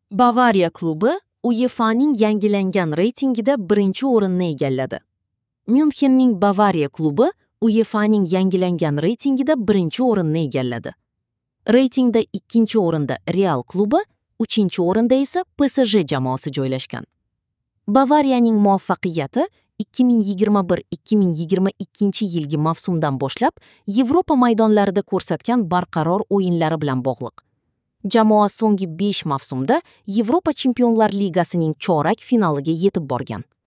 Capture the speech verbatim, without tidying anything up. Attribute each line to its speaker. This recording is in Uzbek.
Speaker 1: Bavariya klubi UEFAning yangilangan reytingida birinchi o'rinni egalladi. Myunxenning Bavariya klubi UEFAning yangilangan reytingida birinchi o'rinni egalladi. Reytingda ikkinchi o'rinda Real klubi, uchinchi o'rinda esa P S J jamoasi joylashgan. Bavariyaning muvaffaqiyati ikki ming yigirma bir ikki ming yigirma ikkinchi yilgi mavsumdan boshlab Yevropa maydonlarida ko'rsatgan barqaror o'yinlari bilan bog'liq. Jamoa so'nggi besh mavsumda Yevropa Chempionlar Ligasining chorak finaliga yetib borgan.